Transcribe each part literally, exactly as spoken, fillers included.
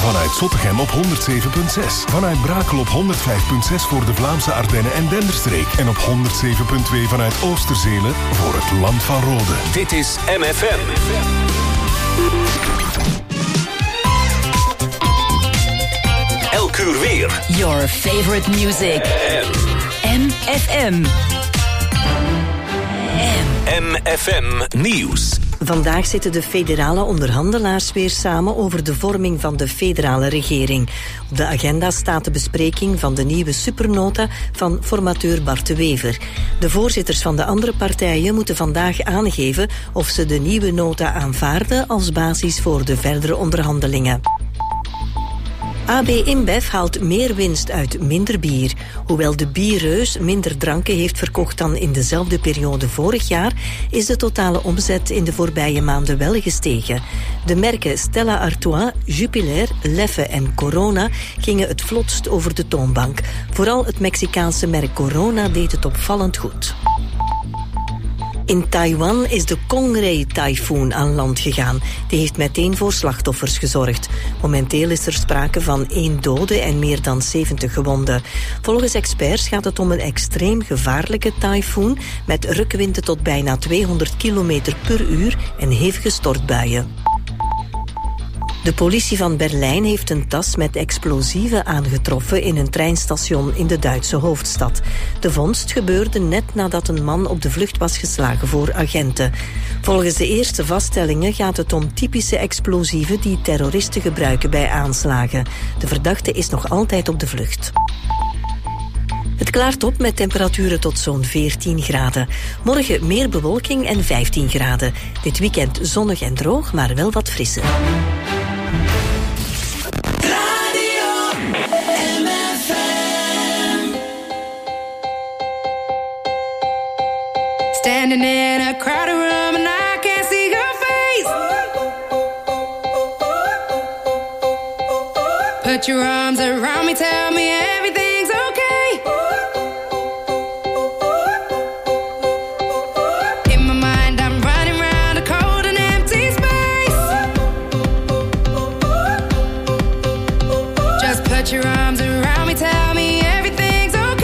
Vanuit Zottegem op honderd zeven komma zes. Vanuit Brakel op honderd vijf komma zes voor de Vlaamse Ardennen en Denderstreek. En op honderd zeven komma twee vanuit Oosterzelen voor het Land van Rode. Dit is M F M. Elk uur weer. Your favorite music. M F M. M F M Nieuws. Vandaag zitten de federale onderhandelaars weer samen over de vorming van de federale regering. Op de agenda staat de bespreking van de nieuwe supernota van formateur Bart de Wever. De voorzitters van de andere partijen moeten vandaag aangeven of ze de nieuwe nota aanvaarden als basis voor de verdere onderhandelingen. A B InBev haalt meer winst uit minder bier. Hoewel de bierreus minder dranken heeft verkocht dan in dezelfde periode vorig jaar, is de totale omzet in de voorbije maanden wel gestegen. De merken Stella Artois, Jupiler, Leffe en Corona gingen het vlotst over de toonbank. Vooral het Mexicaanse merk Corona deed het opvallend goed. In Taiwan is de Kongray-tyfoon aan land gegaan. Die heeft meteen voor slachtoffers gezorgd. Momenteel is er sprake van één dode en meer dan zeventig gewonden. Volgens experts gaat het om een extreem gevaarlijke tyfoon met rukwinden tot bijna tweehonderd kilometer per uur en hevige stortbuien. De politie van Berlijn heeft een tas met explosieven aangetroffen in een treinstation in de Duitse hoofdstad. De vondst gebeurde net nadat een man op de vlucht was geslagen voor agenten. Volgens de eerste vaststellingen gaat het om typische explosieven die terroristen gebruiken bij aanslagen. De verdachte is nog altijd op de vlucht. Het klaart op met temperaturen tot zo'n veertien graden. Morgen meer bewolking en vijftien graden. Dit weekend zonnig en droog, maar wel wat frisser. Standing in a crowded room and I can't see your face. Put your arms around me, tell me everything's okay. In my mind I'm running round a cold and empty space. Just put your arms around me, tell me everything's okay.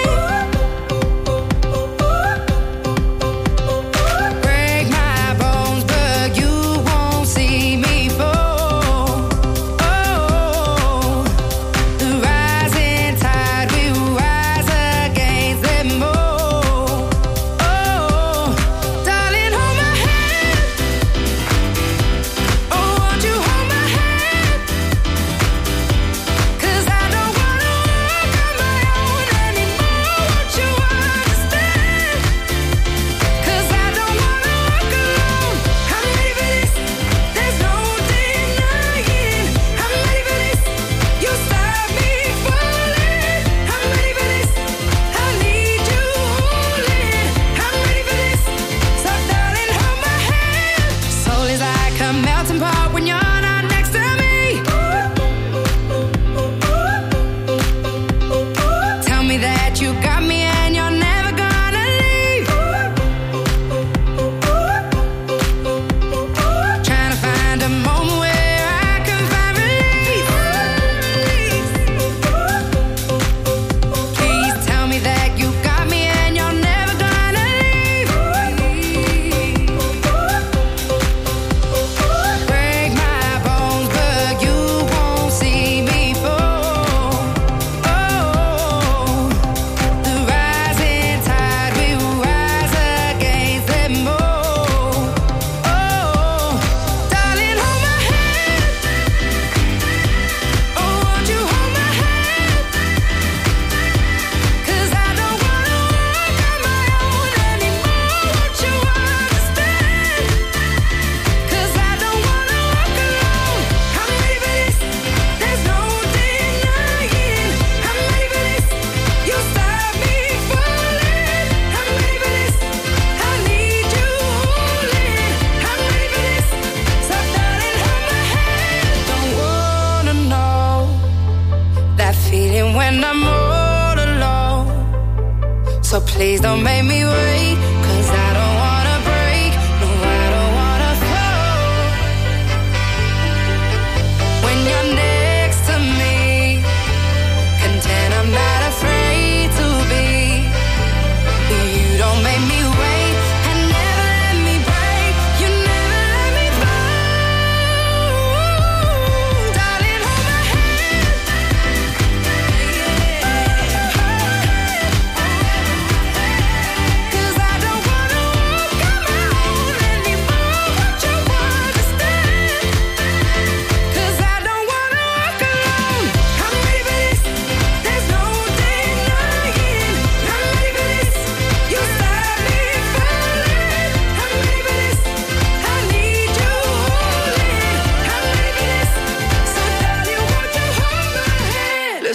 So please don't make me wait, 'cause I don't wanna break, no I don't wanna fall. When you're near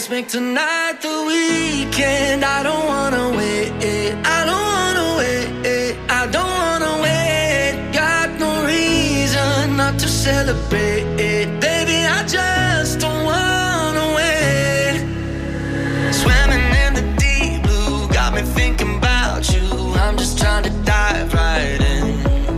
Let's make tonight the weekend. I don't wanna wait. I don't wanna wait. I don't wanna wait. Got no reason not to celebrate. Baby, I just don't wanna wait. Swimming in the deep blue got me thinking about you. I'm just trying to dive right in.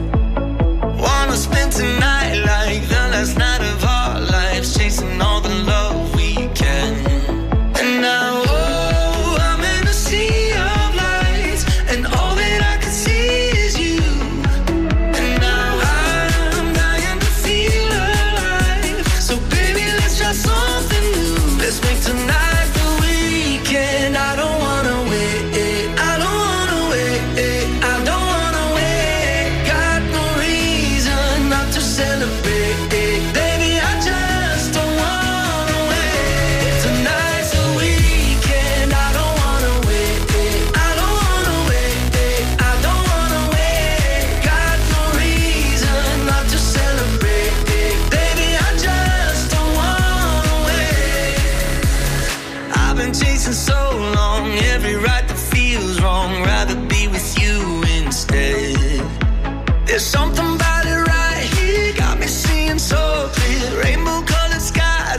Wanna spend tonight like the last night of our lives, chasing all the love we can. And now, oh, I'm in a sea of lights, and all that I can see is you. And now I'm dying to feel alive. So baby, let's try something new. Let's make tonight the weekend. I don't wanna wait. I don't wanna wait. I don't wanna wait. Got no reason not to celebrate. Baby, I just don't wanna wait. Tonight's the weekend. I don't wanna wait. I don't wanna wait. I don't wanna wait. Got no reason not to celebrate. Baby, I just don't wanna wait. I've been chasing so long, every right that feels wrong. Rather be with you instead. There's something about it right here, got me seeing so clear. Rainbow colored skies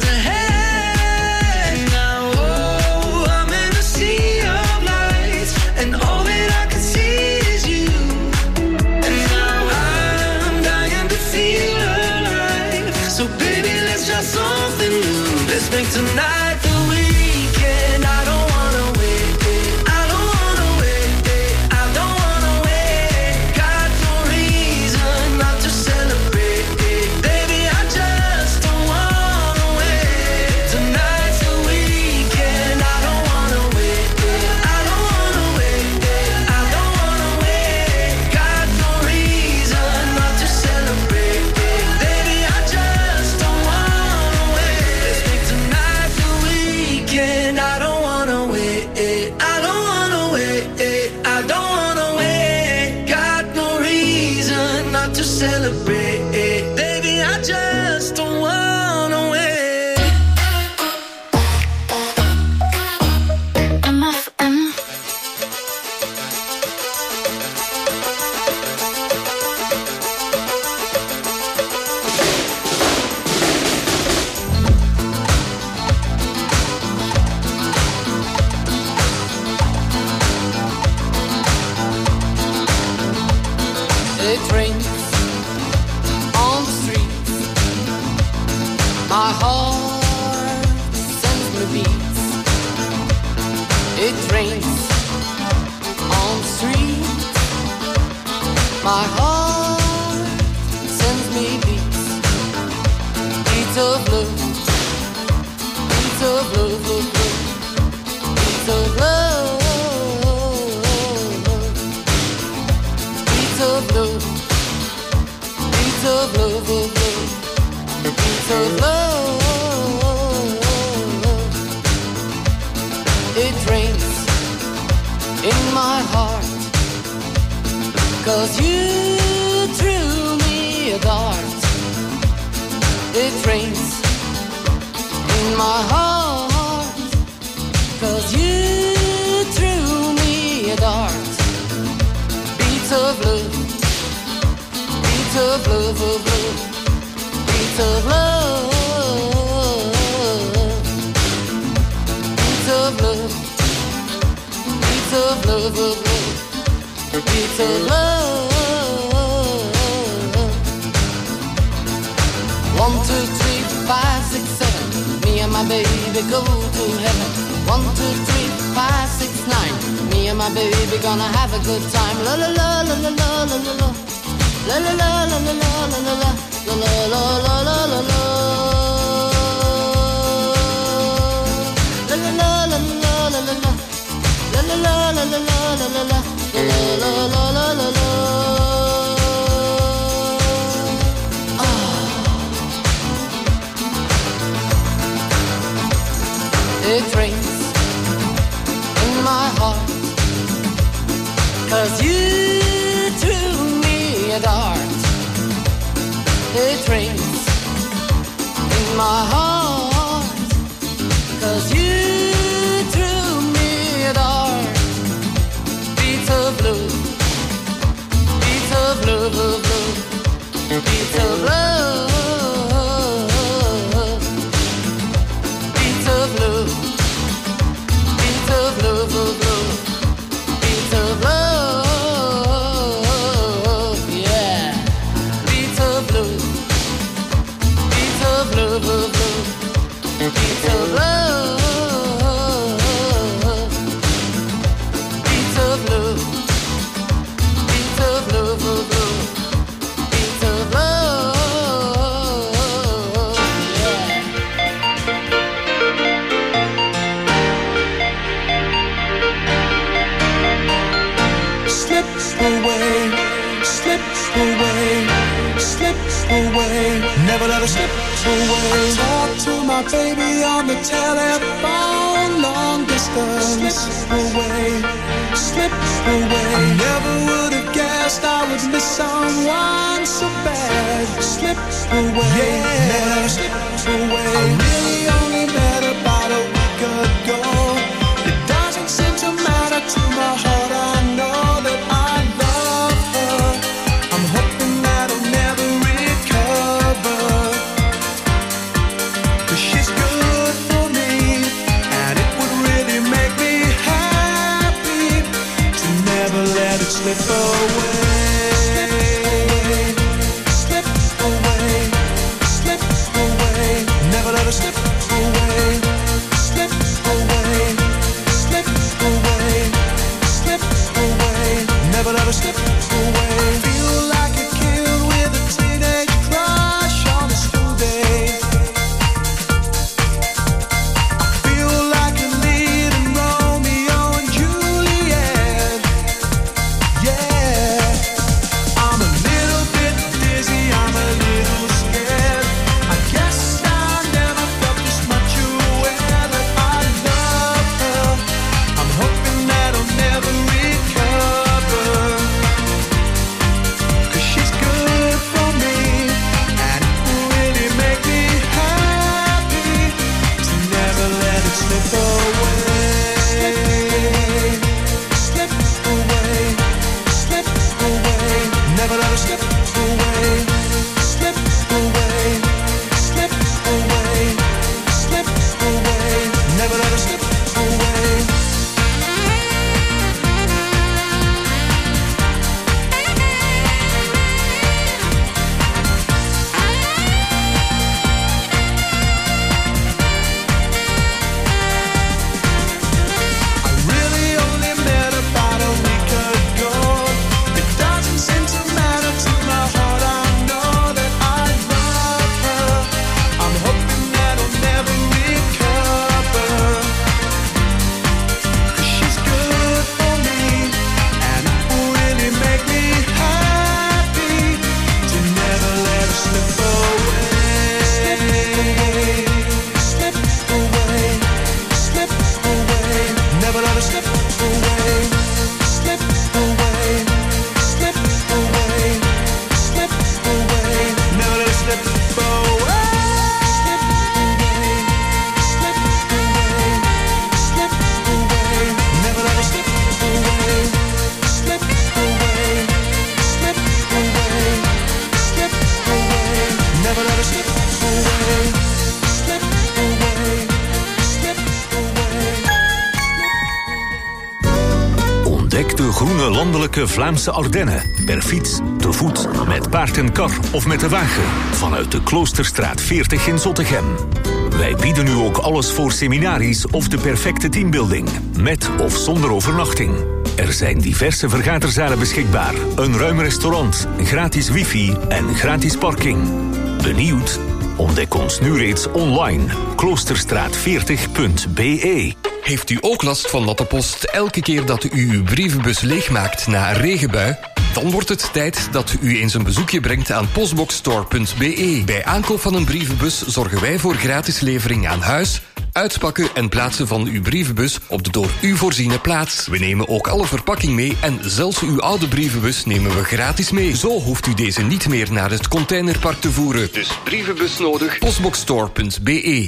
ahead. Now, oh, I'm in a sea of lights, and all that I can see is you. And now I'm dying to feel alive. So baby, let's try something new. Let's make tonight the weekend. I don't wanna wait. I don't wanna wait. I don't wanna wait. Got no reason not to celebrate. Baby, I just don't wanna wait. Tonight's the weekend. I don't wanna wait. I don't wanna wait. I don't wanna wait. Got no reason not to celebrate. Baby, I just don't wanna wait. Let's make tonight the weekend. I don't wanna wait. I don't wanna wait. I don't wanna wait. Got no reason not to celebrate. Baby, I just don't wanna wait. M F M. It rains on the streets. My heart sends me beats. It rains on the streets. My heart sends me beats. Beats of love. Beats of love, love, love. Beats of love. Beats of love. Beats of love, of love. Beats of love. It rains in my heart, 'cause you threw me a dart. It rains in my heart, 'cause you threw me a dart. Beats of love. Beats of love, of love. Beats of love. Beats of love. Beats of love, of love. Beats of love. One, two, three, five, six, seven. Me and my baby go to heaven. One, two, three, five, six, nine. Me and my baby gonna have a good time. La la la la la la la la la. La la la la la la la la la. La la la la la la la. La la la la la la la la. La la la la la la la la la. La la la la la la. It rains in my heart, 'cause you threw me a dart. It rains in my heart, 'cause you love, beats of love, beats of love, of love, beats of love, yeah, beats of love, beats of love, of love, beats of love. Never let her slip away. I talk to my baby on the telephone, long distance. Slip away, slip away. I never would have guessed I would miss someone so bad. Slip away, yeah. Never let her slip away. I really only met her about a week ago. It doesn't seem to matter to my heart. I know that I love her. I'm hoping that I'll never recover. She's good for me, and it would really make me happy to never let it slip away. Slip away, slip away, never let it slip away. Slip away, slip away, slip away, never let it slip away. Feel like a kid with a teenage crush on a school day. De groene landelijke Vlaamse Ardennen. Per fiets, te voet, met paard en kar of met de wagen. Vanuit de Kloosterstraat veertig in Zottegem. Wij bieden nu ook alles voor seminaries of de perfecte teambuilding. Met of zonder overnachting. Er zijn diverse vergaderzalen beschikbaar. Een ruim restaurant, gratis wifi en gratis parking. Benieuwd? Ontdek ons nu reeds online. kloosterstraat veertig punt b e. Heeft u ook last van natte post elke keer dat u uw brievenbus leegmaakt na een regenbui? Dan wordt het tijd dat u eens een bezoekje brengt aan postboxstore punt b e. Bij aankoop van een brievenbus zorgen wij voor gratis levering aan huis, uitpakken en plaatsen van uw brievenbus op de door u voorziene plaats. We nemen ook alle verpakking mee en zelfs uw oude brievenbus nemen we gratis mee. Zo hoeft u deze niet meer naar het containerpark te voeren. Dus brievenbus nodig, postboxstore punt b e.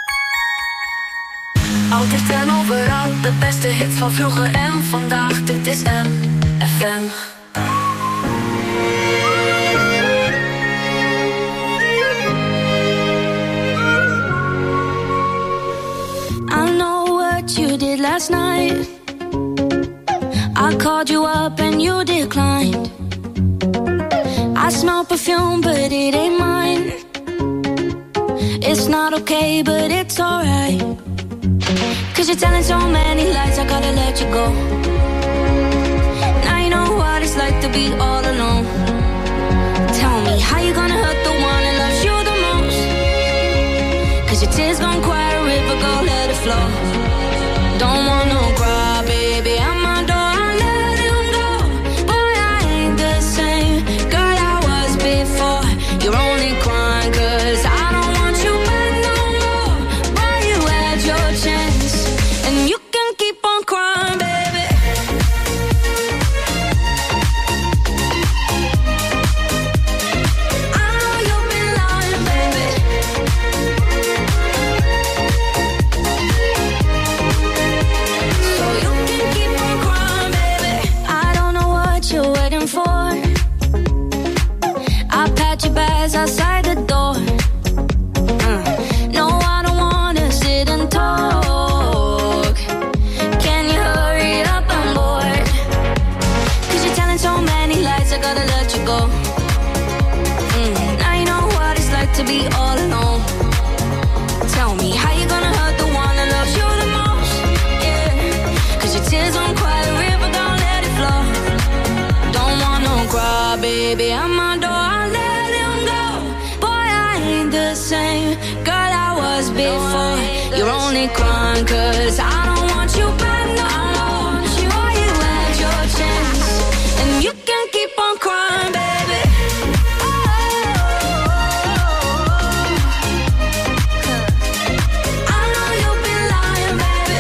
Altijd en overal, de beste hits van vroeger en vandaag. Dit is M F M. last night. I called you up and you declined. I smell perfume, but it ain't mine. It's not okay, but it's alright. Cause you're telling so many lies, I gotta let you go. Now you know what it's like to be all alone. Tell me, how you gonna hurt the one that loves you the most? Cause your tears gon' quiet a river, go let it flow. Don't want no cry, baby, I'm my door, I let him go. Boy, I ain't the same girl I was before. You're only crying cause I don't want you back no more. Boy, you had your chance, and you can keep on crying, baby. I know you've been lying, baby. So you can keep on crying, baby. I don't know what you're waiting for. I pat your bags outside the door. Uh, no, I don't wanna sit and talk. Can you hurry up? I'm bored. Cause you're telling so many lies, I gotta let you go. Mm, now you know what it's like to be all alone. Tell me, how you gonna hurt the one that loves you the most? Yeah, cause your tears won't quiet a river, don't let it flow. Don't want no cry, baby, I'm my door, I let him go. Boy, I ain't the same girl I was before. You're only crying cause I don't want you back no more. Boy, you had your chance, and you can keep on crying, baby. I know you've been lying, baby.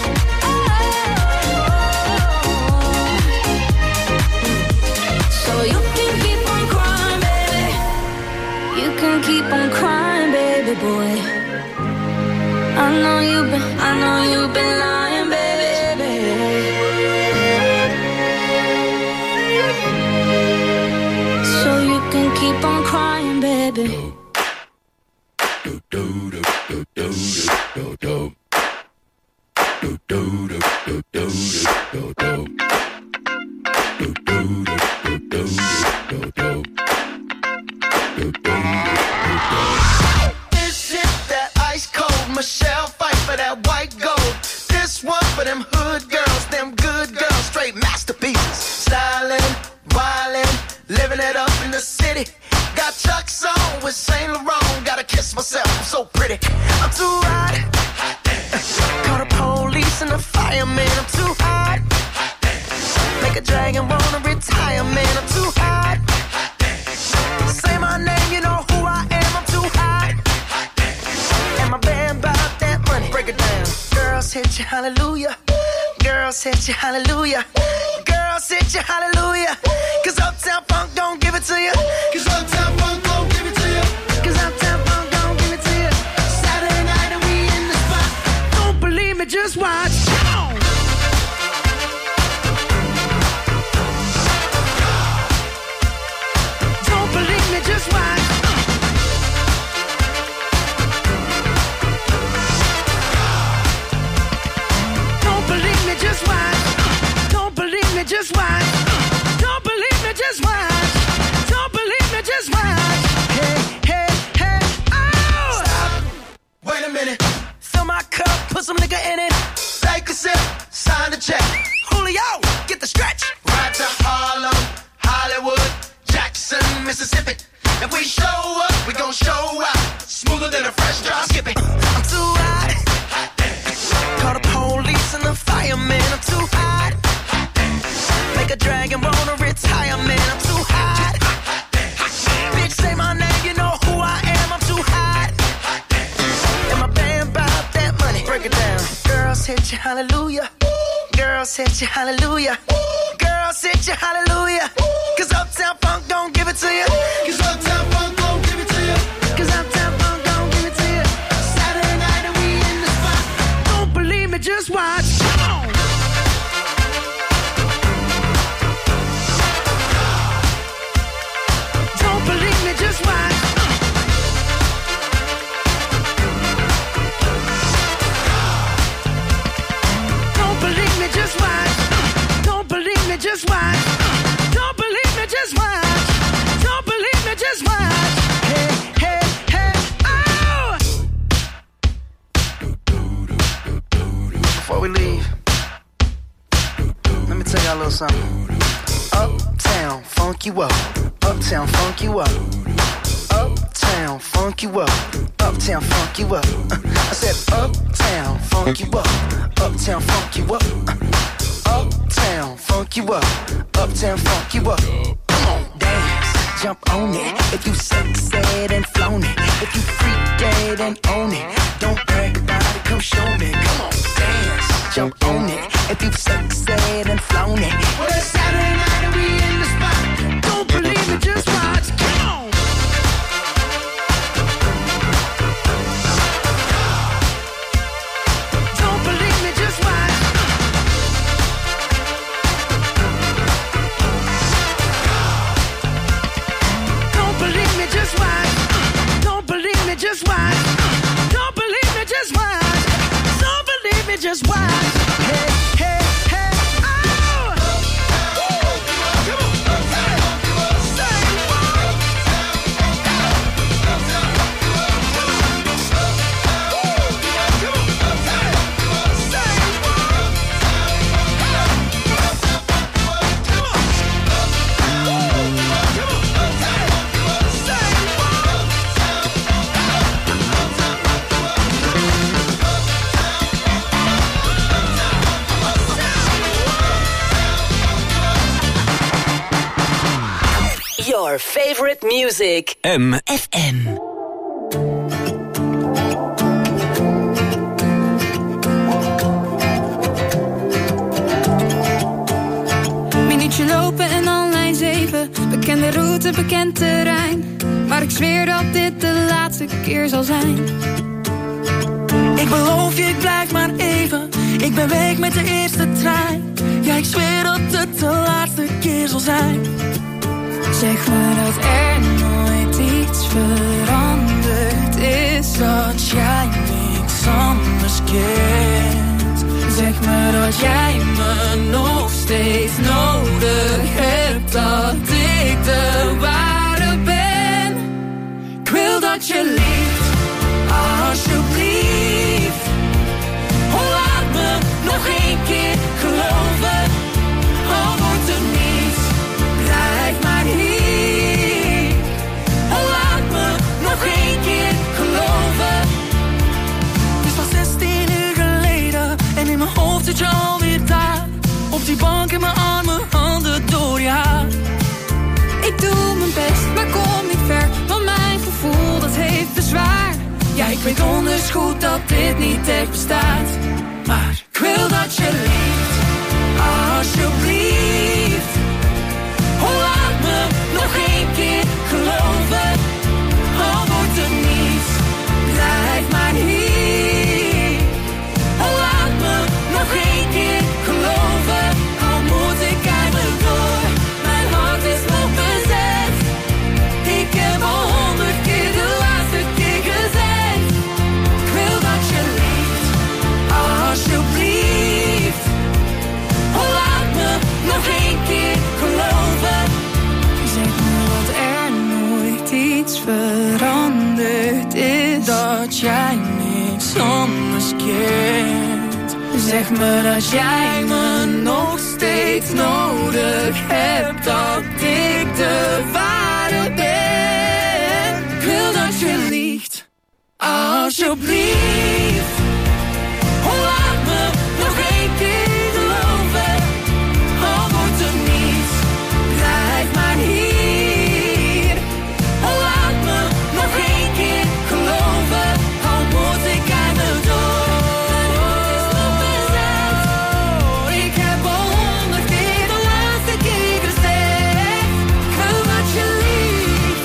So you can keep on crying, baby. You can keep on crying, baby boy. I know you've been, I know you've been lying, baby. So you can keep on crying, baby. This is that ice cold Michelle fight for that white gold. This one for them hood girls, them good girls, straight masterpieces. Stylin', wildin', living it up in the city. Got Chuck's on with Saint Laurent. Gotta kiss myself, I'm so pretty. I'm too hot. Call the police and the fireman. I'm too hot. Make a dragon wanna retire, man. I'm too hot. Say my name, you know who I am. I'm too hot. And my band bought that money. Break it down. Girls hit you, hallelujah. Girls hit you, hallelujah. Girls hit you, hallelujah. Cause Uptown Funk don't give it to you. Cause Uptown Funk don't give it to you. Cause Uptown Funk don't give it to you. Saturday night and we in the spot. Don't believe me, just watch. Come on. Don't believe me, just watch. Don't believe me, just watch. Don't believe me, just watch. Don't believe me, just watch. Don't believe me, just watch. Hey, hey, hey, oh! Stop. Wait a minute. Fill my cup, put some nigga in it. Take a sip, sign the check. Julio, get the stretch. Right to Harlem, Hollywood, Jackson, Mississippi. If we show up, we gon' show out. Smoother than a fresh drop. Skip it. I'm too hot. Call the police and the fireman. I'm too hot. Make a dragon wanna retire, man. I'm too hot. Bitch, say my name, you know who I am. I'm too hot. And my band bought that money. Break it down. Girls hit you, hallelujah. Girls hit you, hallelujah. Girls hit you, hallelujah. Cause Uptown Funk don't give it to you. Cause Uptown Funk don't give it to you. Cause Uptown Funk don't give it to you. Saturday night and we in the spot. Don't believe me, just watch. Come on. Don't believe me, just watch. Don't we leave, let me tell y'all a little something. Uptown, funk you up. Uptown, funk you up. Uptown, funk you up. Uptown, funk you up. Uh, I said uptown, funk you up. Uptown, funk you up. Uh, uptown, funk you up. Uptown, funk you up. Come on, dance, jump on it. If you sexed and flown it. If you freaked and own it. Don't brag about it, come show me. Come on, dance, jump on it. If you sexed and flown it. Well, it's Saturday night and we in the spot. Don't believe it, just watch. Come on. Don't believe me, just watch. Don't believe me, just watch. Don't believe me, just watch. Don't believe me, just watch. Don't believe me, just watch. Hey, hey. Your favorite music. M. F M. Minuutje lopen en dan lijn zeven. Bekende route, bekend terrein. Maar ik zweer dat dit de laatste keer zal zijn. Ik beloof je, ik blijf maar even. Ik ben weg met de eerste trein. Ja, ik zweer dat het de laatste keer zal zijn. Zeg me dat er nooit iets veranderd is. Dat jij niks anders kent. Zeg me dat jij me nog steeds nodig hebt. Dat ik de ware ben. Ik wil dat je lief, alsjeblieft. Oh, laat me nog één keer geloven. Al wordt er niets, blijf maar hier. Oh, laat me nog één keer geloven. Het is al zestien uur geleden. En in mijn hoofd zit je alweer daar. Op die bank in mijn armen, handen door je haar. Ik doe mijn best, maar kom niet ver. Want mijn gevoel, dat heeft bezwaar. Ja, ik weet onders goed dat dit niet echt bestaat. Maar ik wil dat je lief, alsjeblieft. Oh, laat me nog één keer geloven. Al wordt er niets, blijf maar hier. Oh, laat me nog één keer geloven. Al moet ik eindelijk door, mijn hart is nog bezet. Ik heb al honderd keer de laatste keer gezegd. Ik wil dat je lief, alsjeblieft. Oh, laat me nog één keer geloven. Zeg me dat er nooit iets veranderd is. Dat jij niks anders kent. Zeg me dat jij me nog steeds nodig hebt. Dat ik de ware ben. Ik wil dat je liegt, alsjeblieft. Oh, laat me nog één keer geloven. Al wordt er niets, blijf maar hier. Oh, laat me nog één keer geloven. Al moet ik eindelijk door. Mijn hart is nog bezet. Ik heb al honderd keer de laatste keer gezegd. Ik wil dat je liegt,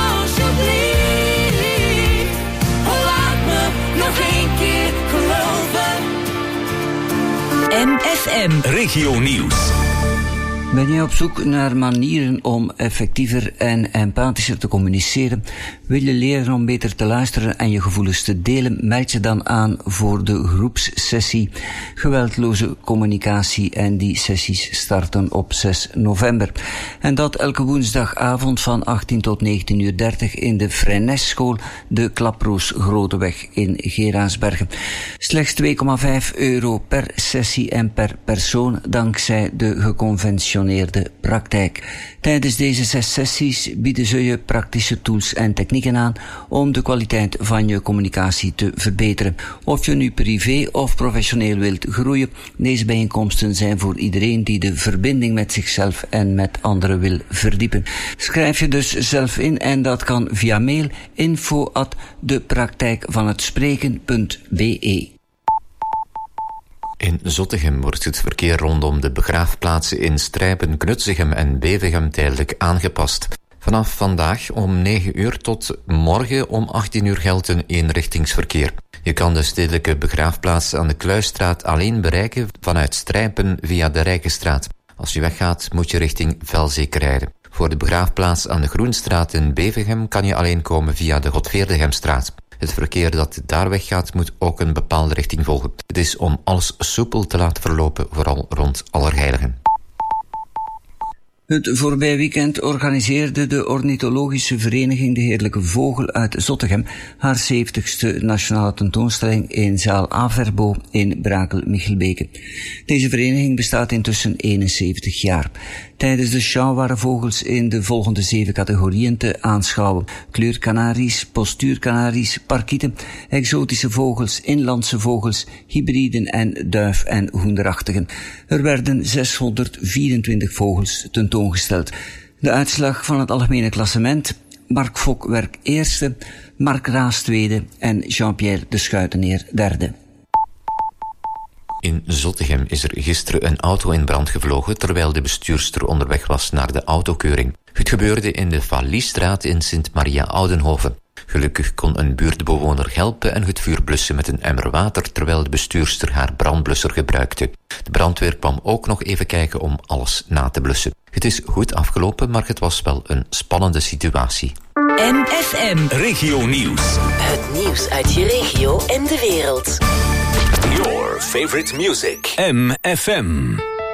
alsjeblieft. Oh, laat me nog één keer geloven. M F M. Regio Nieuws. Ben je op zoek naar manieren om effectiever en empathischer te communiceren? Wil je leren om beter te luisteren en je gevoelens te delen? Meld je dan aan voor de groepssessie Geweldloze Communicatie en die sessies starten op zes november. En dat elke woensdagavond van achttien tot negentien uur dertig in de Freineschool, de Klaproos Groteweg in Geraardsbergen. Slechts twee komma vijf euro per sessie en per persoon dankzij de geconventioneerde praktijk. Tijdens deze zes sessies bieden ze je praktische tools en technieken aan om de kwaliteit van je communicatie te verbeteren. Of je nu privé of professioneel wilt groeien, deze bijeenkomsten zijn voor iedereen die de verbinding met zichzelf en met anderen wil verdiepen. Schrijf je dus zelf in en dat kan via mail info at de praktijk van het spreken punt b e. In Zottegem wordt het verkeer rondom de begraafplaatsen in Strijpen, Knutségem en Bevegem tijdelijk aangepast. Vanaf vandaag om negen uur tot morgen om achttien uur geldt een eenrichtingsverkeer. Je kan de stedelijke begraafplaats aan de Kluisstraat alleen bereiken vanuit Strijpen via de Rijkenstraat. Als je weggaat moet je richting Velzeek rijden. Voor de begraafplaats aan de Groenstraat in Bevegem kan je alleen komen via de Godveerdegemstraat. Het verkeer dat daar weggaat moet ook een bepaalde richting volgen. Het is om alles soepel te laten verlopen, vooral rond Allerheiligen. Het voorbije weekend organiseerde de ornithologische vereniging De Heerlijke Vogel uit Zottegem haar zeventigste nationale tentoonstelling in zaal Averbo in Brakel-Michelbeke. Deze vereniging bestaat intussen eenenzeventig jaar. Tijdens de show waren vogels in de volgende zeven categorieën te aanschouwen: kleurkanaries, postuurkanaries, parkieten, exotische vogels, inlandse vogels, hybriden en duif- en hoenderachtigen. Er werden zeshonderdvierentwintig vogels tentoongesteld. De uitslag van het algemene klassement: Mark Fokwerk eerste, Mark Raas tweede en Jean-Pierre de Schuiteneer derde. In Zottegem is er gisteren een auto in brand gevlogen terwijl de bestuurster onderweg was naar de autokeuring. Het gebeurde in de Valiestraat in Sint-Maria-Oudenhoven. Gelukkig kon een buurtbewoner helpen en het vuur blussen met een emmer water terwijl de bestuurster haar brandblusser gebruikte. De brandweer kwam ook nog even kijken om alles na te blussen. Het is goed afgelopen, maar het was wel een spannende situatie. M F M. Regio Nieuws. Het nieuws uit je regio en de wereld. Your favorite music. M F M.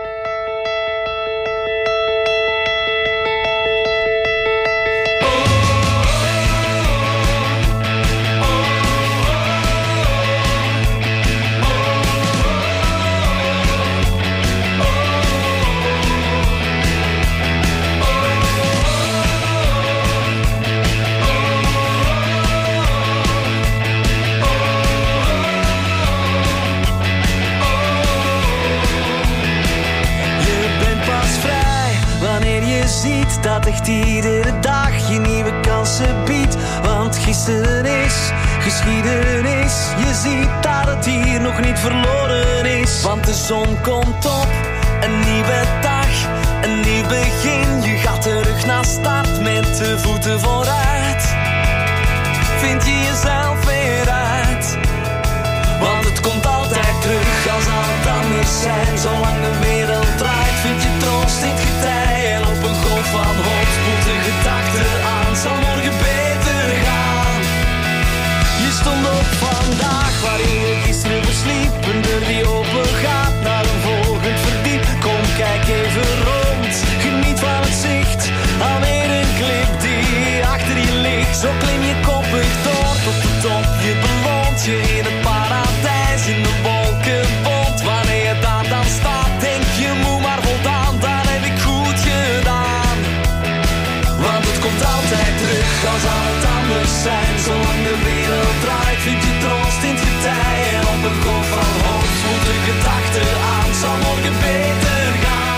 Dat echt iedere dag je nieuwe kansen biedt. Want gisteren is geschiedenis. Je ziet dat het hier nog niet verloren is. Want de zon komt op, een nieuwe dag, een nieuw begin. Je gaat terug naar start met de voeten vooruit. Vind je jezelf weer uit. Want het komt altijd terug als al het anders zijn. Zolang de wereld draait vind je troost in het getij. En op een golf van hoop spoelt de gedachte aan. Zal morgen beter gaan. Je stond op vandaag waarin je gisteren versliep. Een deur die open gaat naar een volgend verdiep. Kom kijk even rond, geniet van het zicht. Alweer een klip die achter je ligt. Zo klim je koppig door tot de top. Je beloont je in het paradijs in de wolkenbond. Wanneer je daar dan staat denk je moe maar voldaan. Dat heb ik goed gedaan. Want het komt altijd terug als al het anders zijn. Zolang de wereld draait vind je troost in het getij. En op een golf van hoop voelt de gedachte aan. Zal morgen beter gaan.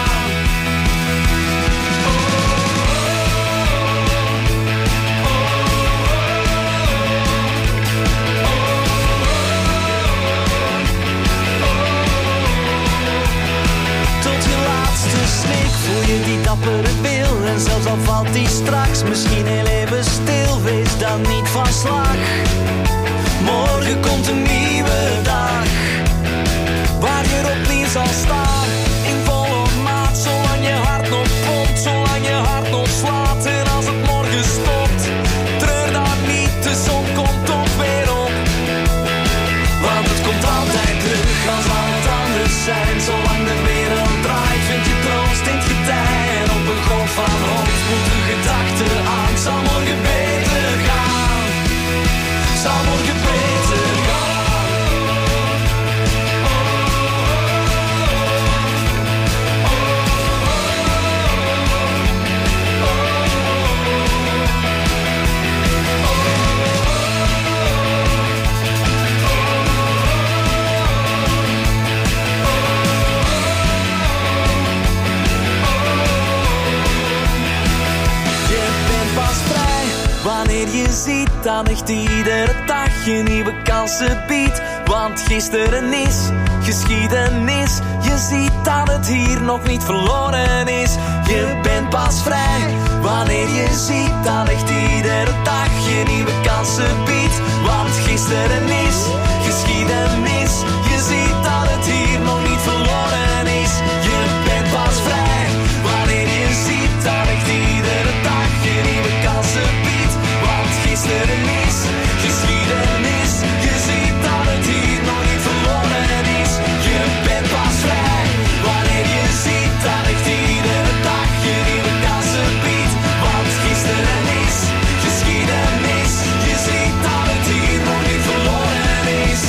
Voel je die dappere wil en zelfs al valt die straks misschien heel even stil, wees dan niet van slag. Morgen komt een nieuwe dag, waar je opnieuw zal staan, in volle maat, zolang je hart nog ziet dat echt iedere dag je nieuwe kansen biedt. Want gisteren is geschiedenis. Je ziet dat het hier nog niet verloren is. Je bent pas vrij wanneer je ziet dat echt iedere dag je nieuwe kansen biedt. Want gisteren is geschiedenis. Je ziet dat het hier nog niet verloren is. Je bent pas vrij wanneer je ziet dat echt iedere dag je nieuwe kansen biedt. Want gisteren is geschiedenis. Je ziet dat het hier nog niet verloren is. Je bent pas vrij wanneer je ziet dat echt iedere dag je nieuwe kansen biedt. Want gisteren is geschiedenis. Je ziet dat het hier nog niet verloren is.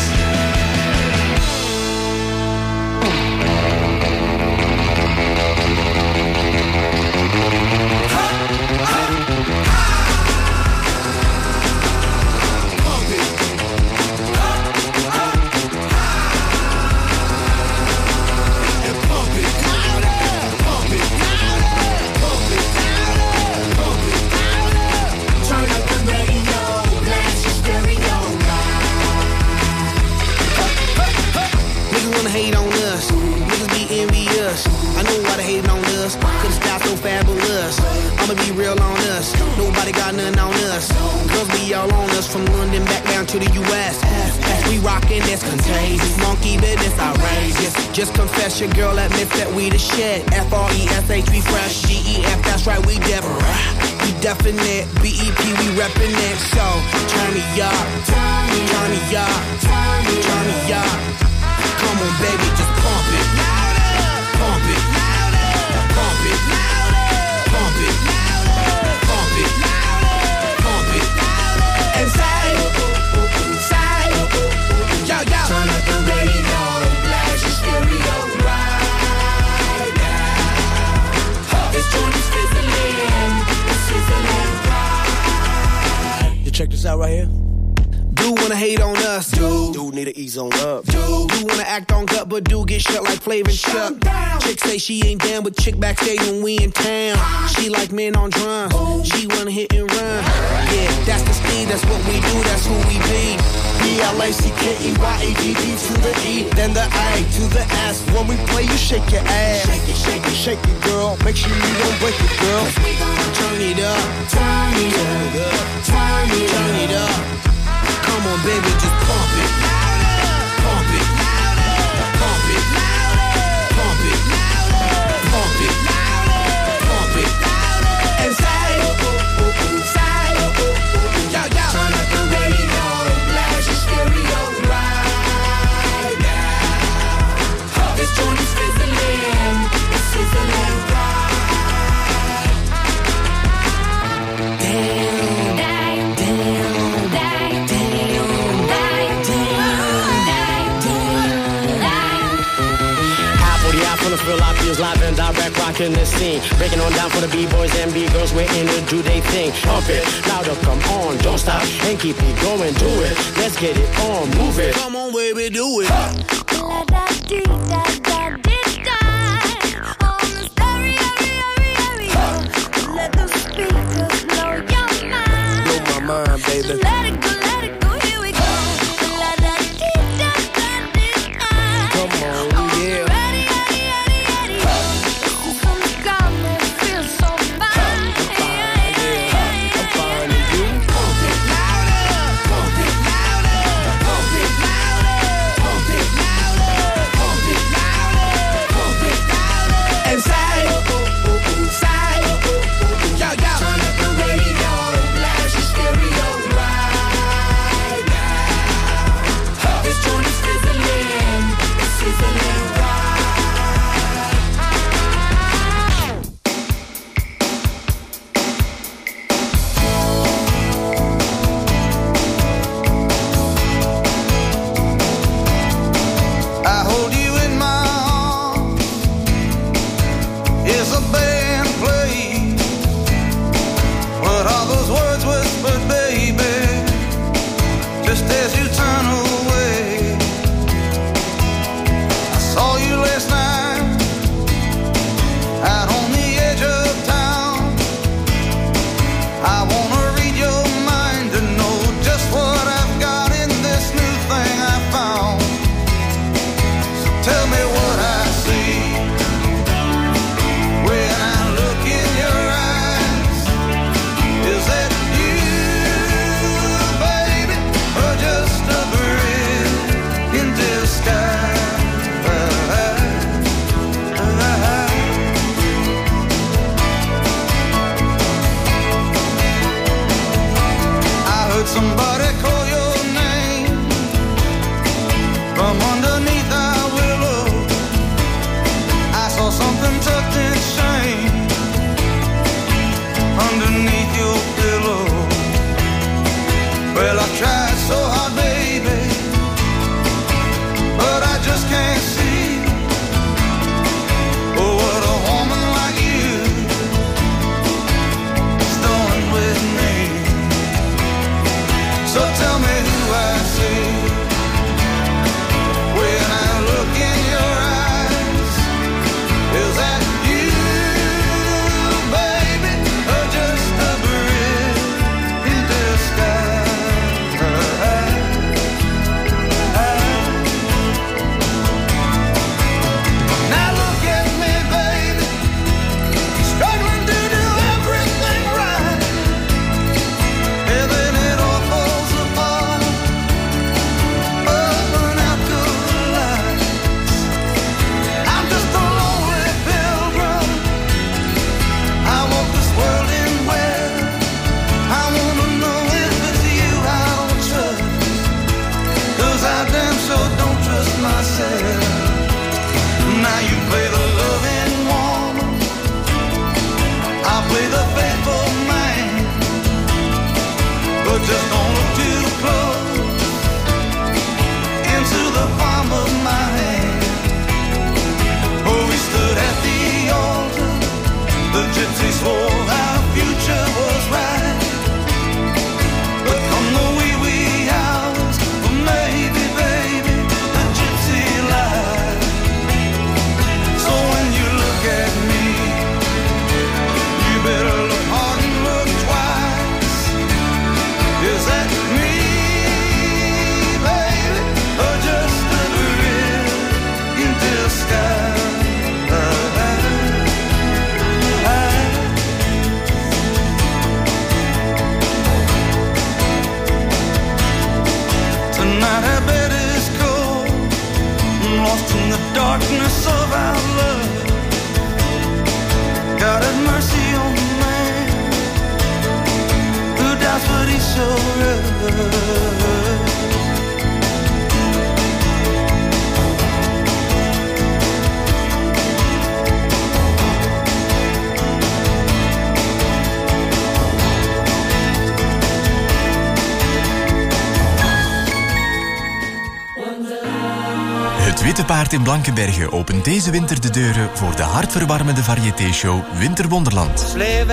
Hate on us, niggas be envious. I know why they hating on us, cause the style so fabulous. I'ma be real on us, nobody got nothing on us. Girls be all on us, from London back down to the U S We rockin', that's contagious, monkey business outrageous. Just confess your girl admits that we the shit. F R E S H, we fresh, G E F, that's right, we different. We definite, B E P, we reppin' it. So, turn me up, turn me up, turn me up. Come on, baby, just pump it. Pump it. Pump it. Pump it. Pump it. Pump it. And say, say, yo, yo. Turn up the radio, blast your stereo right now. This joint is fizzling, it's sizzling right. You check this out right here. Do wanna hate on us, dude. Do need to ease on up, dude. Do wanna act on gut, but do get shut like Flavor Chuck. Chick say she ain't down, but chick backstage when we in town. She like men on drums. She wanna hit and run. Yeah, that's the speed, that's what we do, that's who we be. B L A C K E Y A D D to the E, then the A to the S. When we play, you shake your ass. Shake it, shake it, shake it, girl. Make sure you don't break it, girl. Turn it up, turn it up, turn it up, turn it up. Come on, baby, just pump it. Pump it. Pump it. Pump it. Pump it. Pump it. And say, say, yo, yo. Turn up the radio, blast your stereo right now. This joint is fizzling, it's sizzling right. Damn, damn, damn, damn. Feel I feels live and direct, rocking the scene. Breaking on down for the B-boys and B-girls, we're in to do they thing. Pump it, louder, come on, don't stop, and keep it going, do it. Let's get it on, move it. Come on, baby, do it. Let the speakers blow your mind. Blow my mind, baby. Let it go, let it go, here we go. Come on, yeah. lost in the darkness of our love. God have mercy on the man who does what he so loves. Het Witte Paard in Blankenberge opent deze winter de deuren voor de hartverwarmende variété-show Winterwonderland.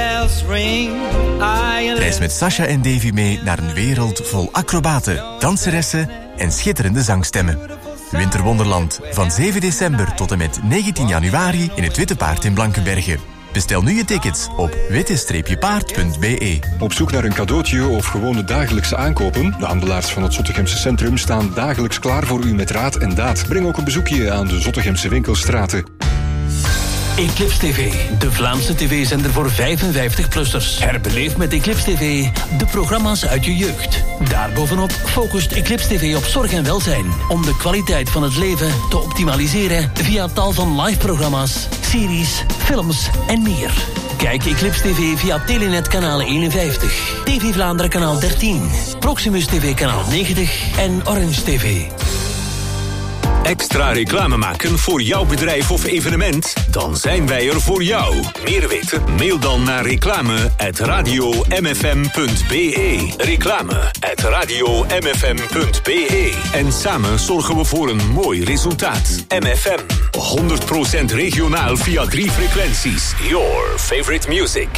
Reis met Sasha en Davy mee naar een wereld vol acrobaten, danseressen en schitterende zangstemmen. Winterwonderland van zeven december tot en met negentien januari in het Witte Paard in Blankenberge. Bestel nu je tickets op witte paard punt b e. Op zoek naar een cadeautje of gewone dagelijkse aankopen? De handelaars van het Zottegemse centrum staan dagelijks klaar voor u met raad en daad. Breng ook een bezoekje aan de Zottegemse winkelstraten. Eclipse T V, de Vlaamse tv-zender voor vijfenvijftig-plussers. Herbeleef met Eclipse T V de programma's uit je jeugd. Daarbovenop focust Eclipse T V op zorg en welzijn, om de kwaliteit van het leven te optimaliseren via tal van live-programma's, series, films en meer. Kijk Eclipse T V via Telenet kanaal eenenvijftig, T V Vlaanderen kanaal dertien, Proximus T V kanaal negentig en Orange T V. Extra reclame maken voor jouw bedrijf of evenement? Dan zijn wij er voor jou. Meer weten? Mail dan naar reclame at radio m f m punt b e. Reclame at radio m f m punt b e. En samen zorgen we voor een mooi resultaat. M F M, honderd procent regionaal via drie frequenties. Your favorite music.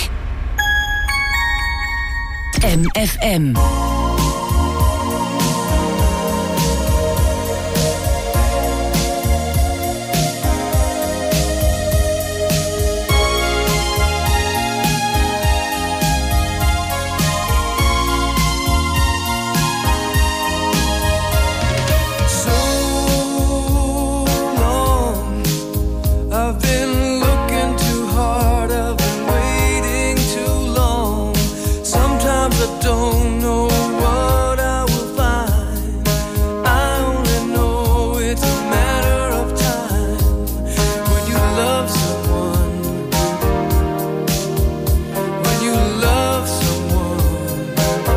M F M. Don't know what I will find. I only know it's a matter of time. When you love someone, when you love someone,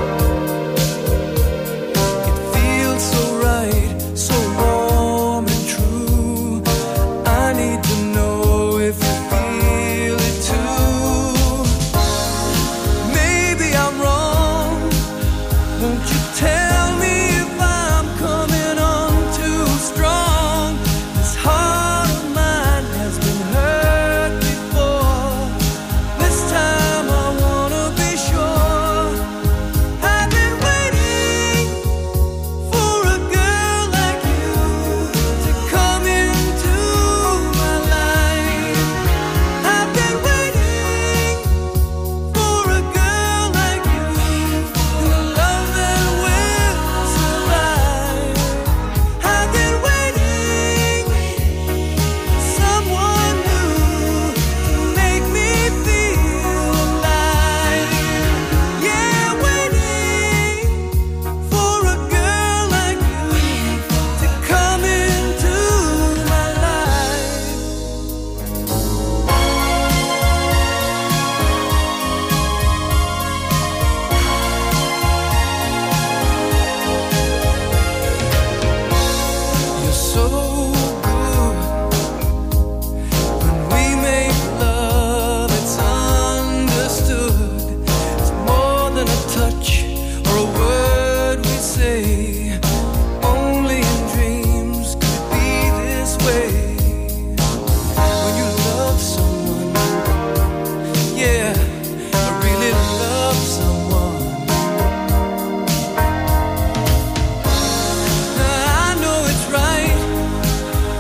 it feels so right, so warm and true. I need to know if you feel it too. Maybe I'm wrong. Won't you tell me if I'm coming on too strong? This heart of mine has been hurt before. This time I wanna be sure. I've been waiting for a girl like you to come into my life. I've been waiting for a girl like you, and the love that will survive. I've been waiting for someone new to make me feel alive. Yeah, waiting for a girl like you to come into my life. You're so good. When we make love, it's understood. It's more than a touch or a word we say. Only in dreams could it be this way. When you love someone, yeah, I really love someone. I know it's right,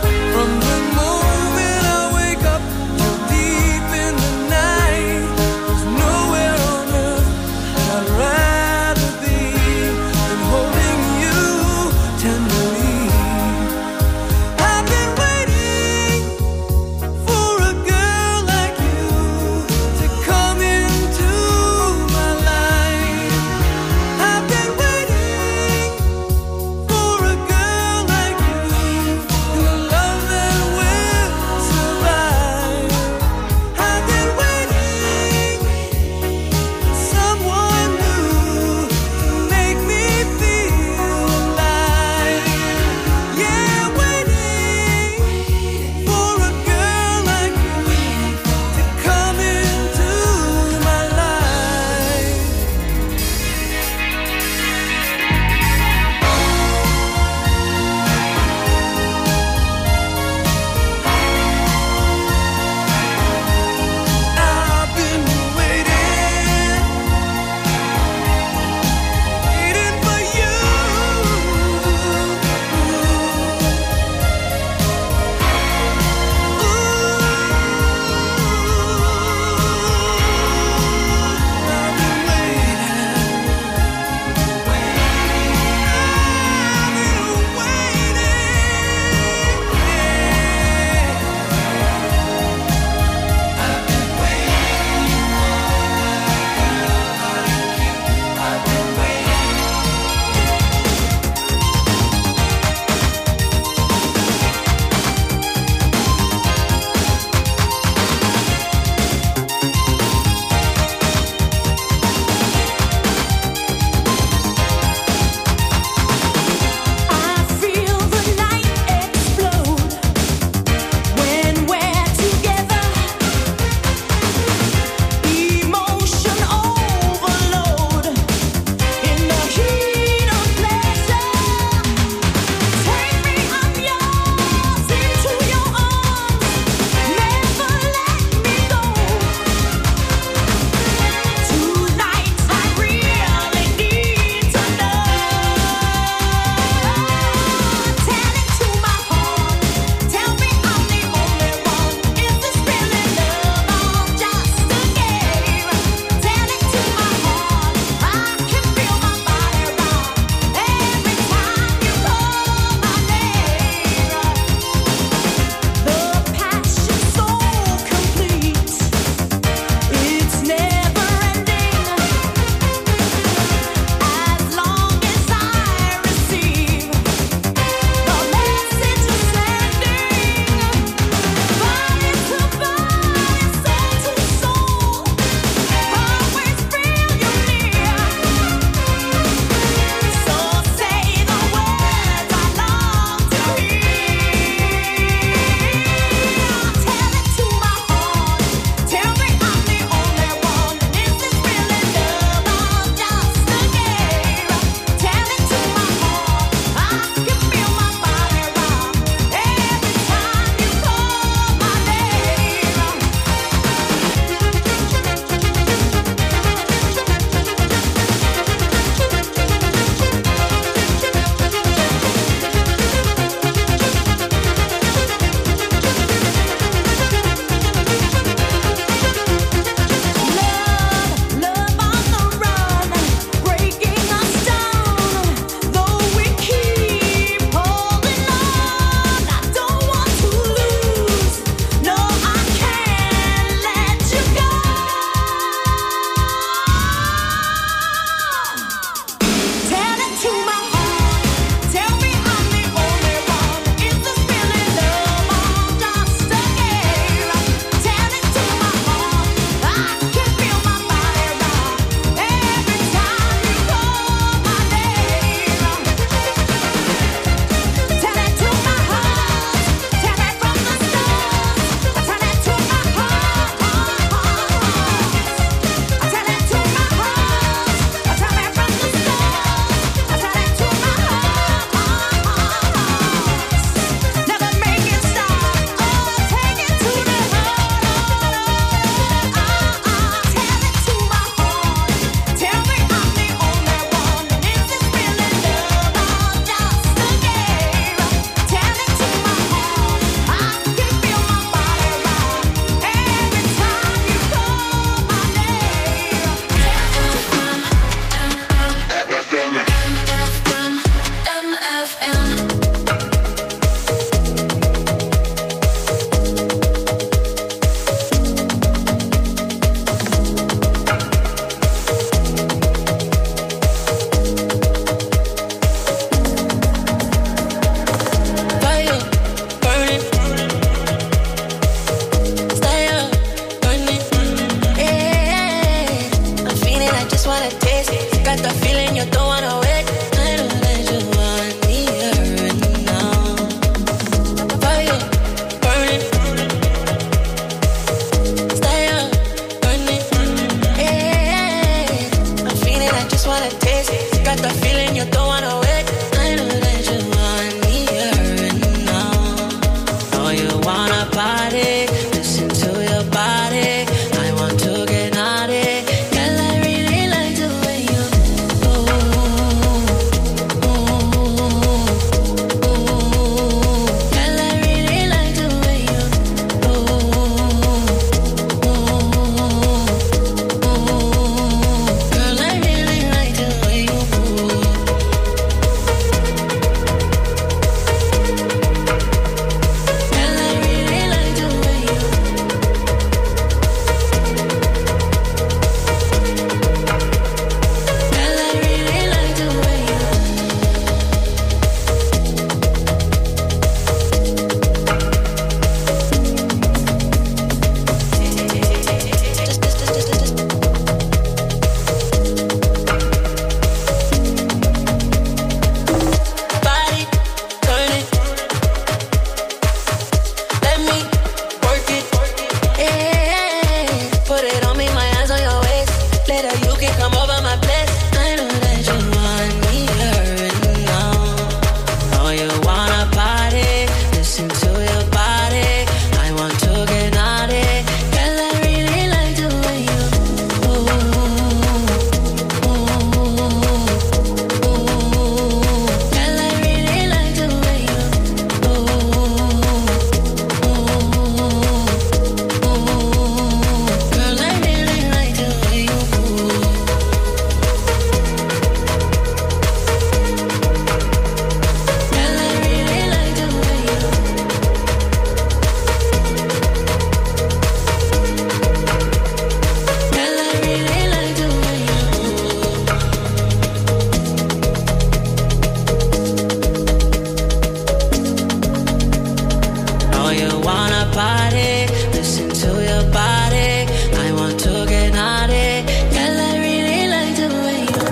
wanna party, listen to your body. I want to get naughty, girl, I really like the way you.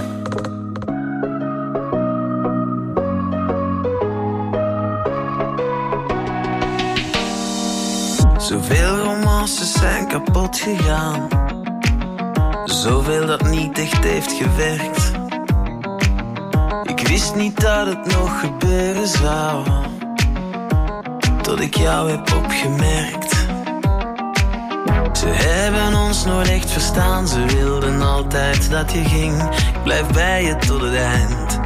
Zoveel romances zijn kapot gegaan, zoveel dat niet echt heeft gewerkt. Ik wist niet dat het nog gebeuren zou, tot ik jou heb opgemerkt. Ze hebben ons nooit echt verstaan, ze wilden altijd dat je ging. Ik blijf bij je tot het eind.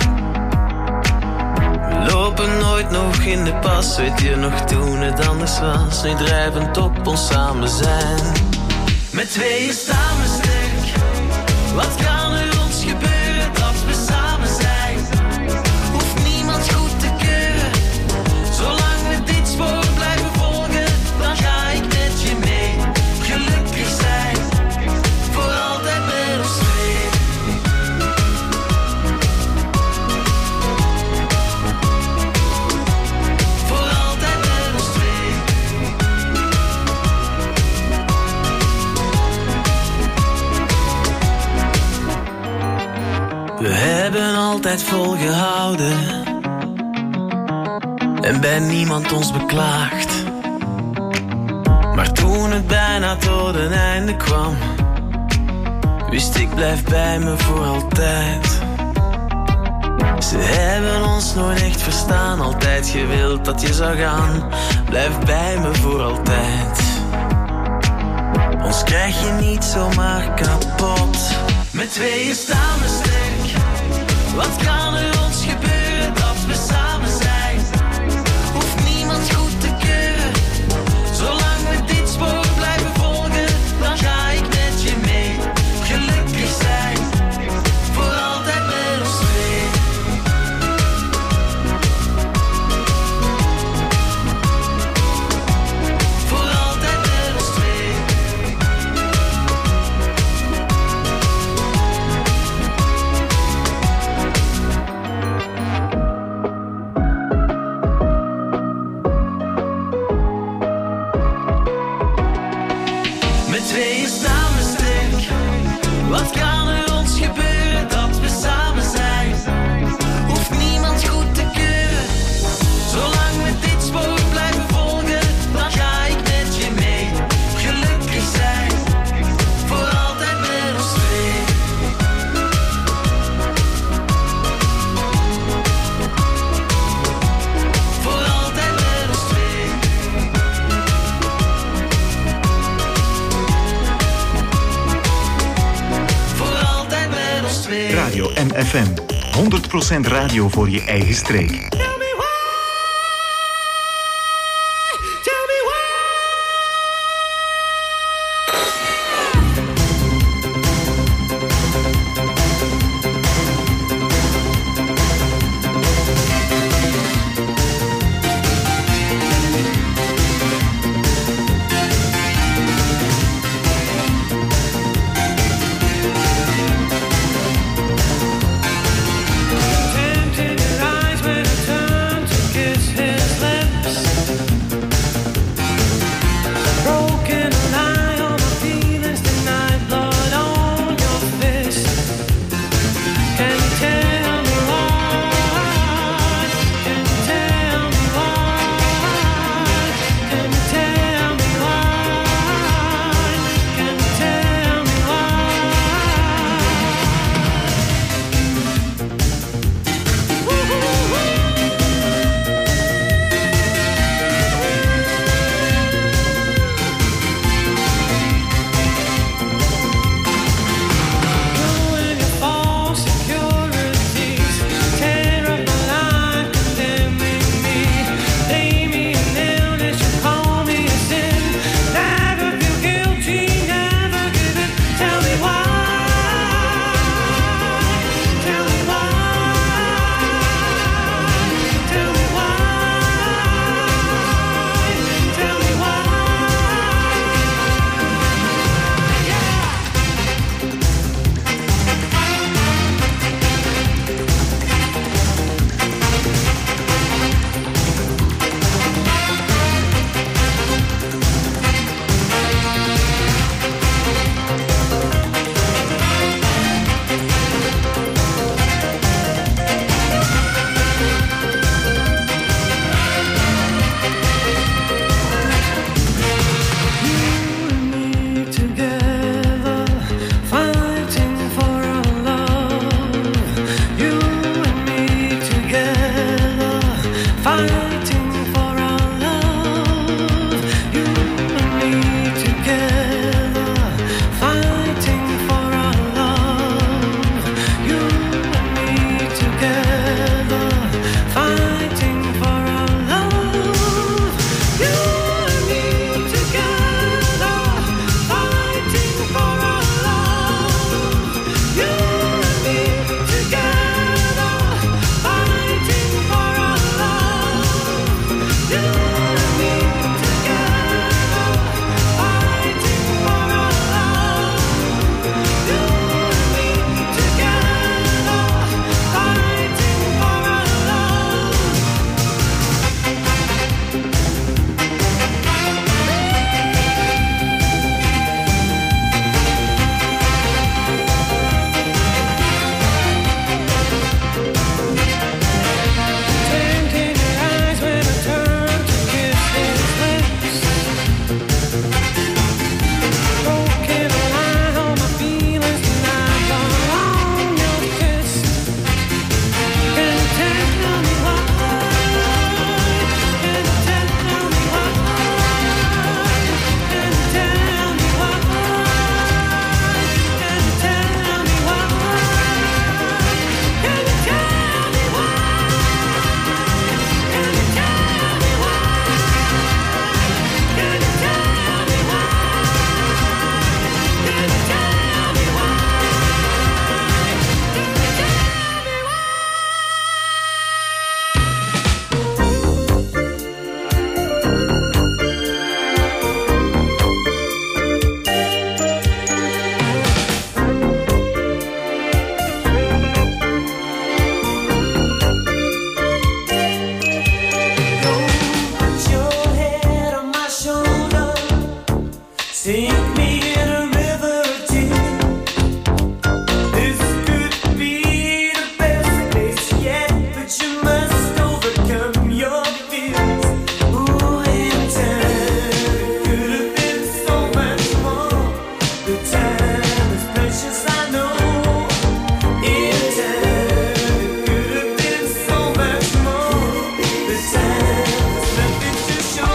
We lopen nooit nog in de pas, weet je nog toen het anders was. Nu drijvend op ons samen zijn. Met tweeën staan we sterk, wat kan er ons gebeuren dat we samen zijn? Hoeft niemand goed te keuren, zolang we dit spoor blijven volgen, dan ga ik met je mee. Gelukkig zijn, voor altijd met ons twee. Voor altijd met ons twee. We hebben altijd volgehouden en bij niemand ons beklaagd. Maar toen het bijna tot een einde kwam, wist ik blijf bij me voor altijd. Ze hebben ons nooit echt verstaan, altijd gewild dat je zou gaan. Blijf bij me voor altijd. Ons krijg je niet zomaar kapot. Met tweeën staan we sterk, wat kan er ons gebeuren dat we samen zijn? Hoeft niemand goed te keuren, zolang we dit spoor blijven volgen, dan ga ik met je mee. Gelukkig zijn, voor altijd met ons twee. Voor altijd met ons twee. Met tweeën staan we sterk, wat kan er ons gebeuren dat we samen zijn? Hoeft niemand goed te keuren, zolang we dit spoor blijven volgen, dan ga ik met je mee. Gelukkig zijn, voor altijd met ons twee. Voor altijd met ons twee. Voor altijd met ons twee. Radio M F M. honderd procent radio voor je eigen streek. Tell me why,